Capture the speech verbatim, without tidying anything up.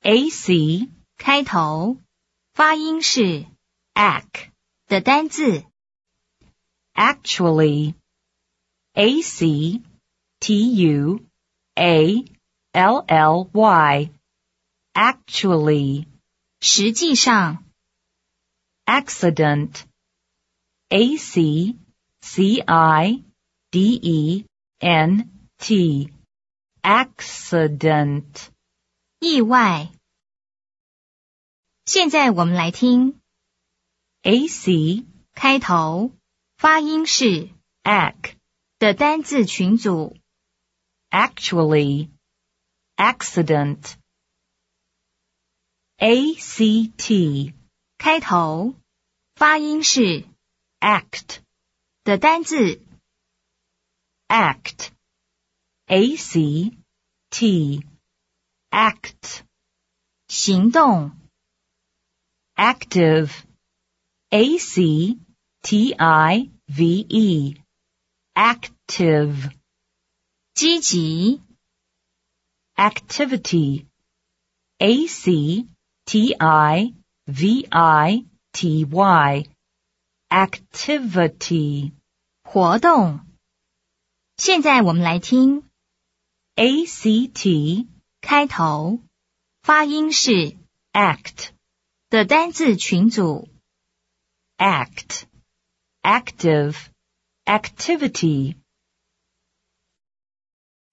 A C 开头，发音是 ac 的单字。 actually A C T U A L L Y actually 实际上 accident A C C I D E N T accident 意外。现在我们来听 A C 开头，发音是 ac 的单字群组。 actually accident A C T 开头，发音是 act 的单字。 act A C T act 行动 active A C T I V E active 积极 activity A C T I V I T Y activity 活动。现在我们来听 A C T 开头，发音是 act 的单字群组。 act active activity